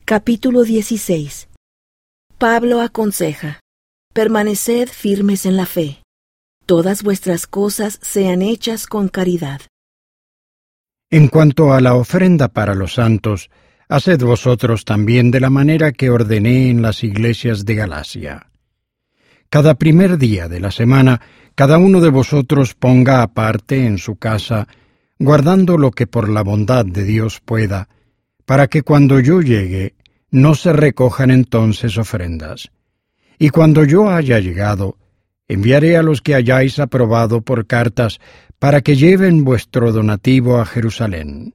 Capítulo 16. Pablo aconseja: permaneced firmes en la fe. Todas vuestras cosas sean hechas con caridad. En cuanto a la ofrenda para los santos, haced vosotros también de la manera que ordené en las iglesias de Galacia. Cada primer día de la semana, cada uno de vosotros ponga aparte en su casa, guardando lo que por la bondad de Dios pueda, para que cuando yo llegue, no se recojan entonces ofrendas. Y cuando yo haya llegado, enviaré a los que hayáis aprobado por cartas, para que lleven vuestro donativo a Jerusalén.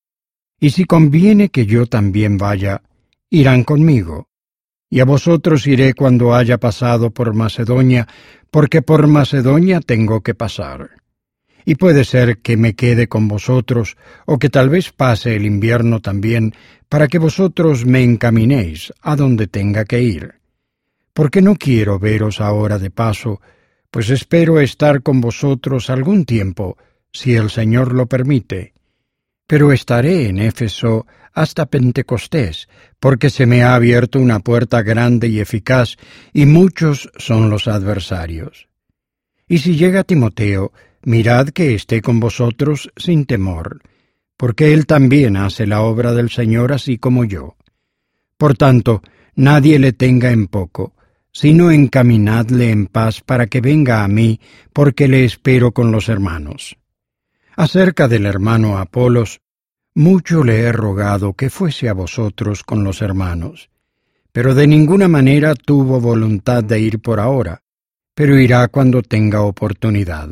Y si conviene que yo también vaya, irán conmigo. Y a vosotros iré cuando haya pasado por Macedonia, porque por Macedonia tengo que pasar. Y puede ser que me quede con vosotros, o que tal vez pase el invierno también, para que vosotros me encaminéis a donde tenga que ir. Porque no quiero veros ahora de paso, pues espero estar con vosotros algún tiempo, si el Señor lo permite. Pero estaré en Éfeso hasta Pentecostés, porque se me ha abierto una puerta grande y eficaz, y muchos son los adversarios. Y si llega Timoteo, mirad que esté con vosotros sin temor, porque él también hace la obra del Señor así como yo. Por tanto, nadie le tenga en poco, sino encaminadle en paz para que venga a mí, porque le espero con los hermanos. Acerca del hermano Apolos, mucho le he rogado que fuese a vosotros con los hermanos, pero de ninguna manera tuvo voluntad de ir por ahora, pero irá cuando tenga oportunidad.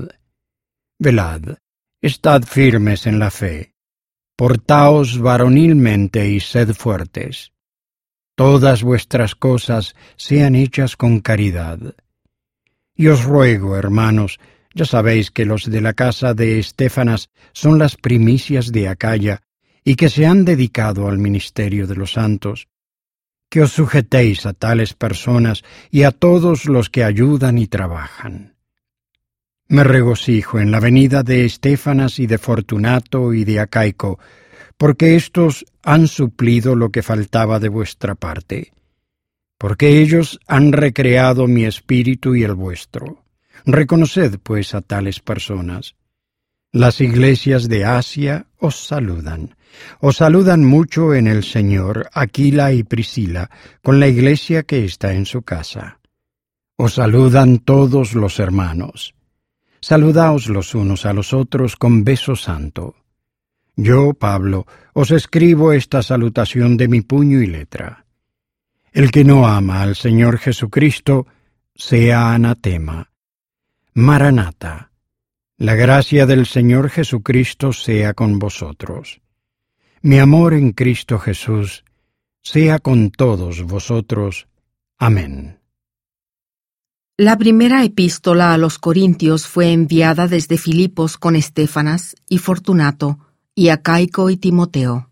Velad, estad firmes en la fe, portaos varonilmente y sed fuertes. Todas vuestras cosas sean hechas con caridad. Y os ruego, hermanos, ya sabéis que los de la casa de Estéfanas son las primicias de Acaya, y que se han dedicado al ministerio de los santos, que os sujetéis a tales personas y a todos los que ayudan y trabajan. Me regocijo en la venida de Estéfanas y de Fortunato y de Acaico, porque éstos han suplido lo que faltaba de vuestra parte, porque ellos han recreado mi espíritu y el vuestro. Reconoced, pues, a tales personas. Las iglesias de Asia os saludan. Os saludan mucho en el Señor Aquila y Priscila, con la iglesia que está en su casa. Os saludan todos los hermanos. Saludaos los unos a los otros con beso santo. Yo, Pablo, os escribo esta salutación de mi puño y letra. El que no ama al Señor Jesucristo, sea anatema. Maranata. La gracia del Señor Jesucristo sea con vosotros. Mi amor en Cristo Jesús sea con todos vosotros. Amén. La primera epístola a los Corintios fue enviada desde Filipos con Estéfanas y Fortunato, y Acaico y Timoteo.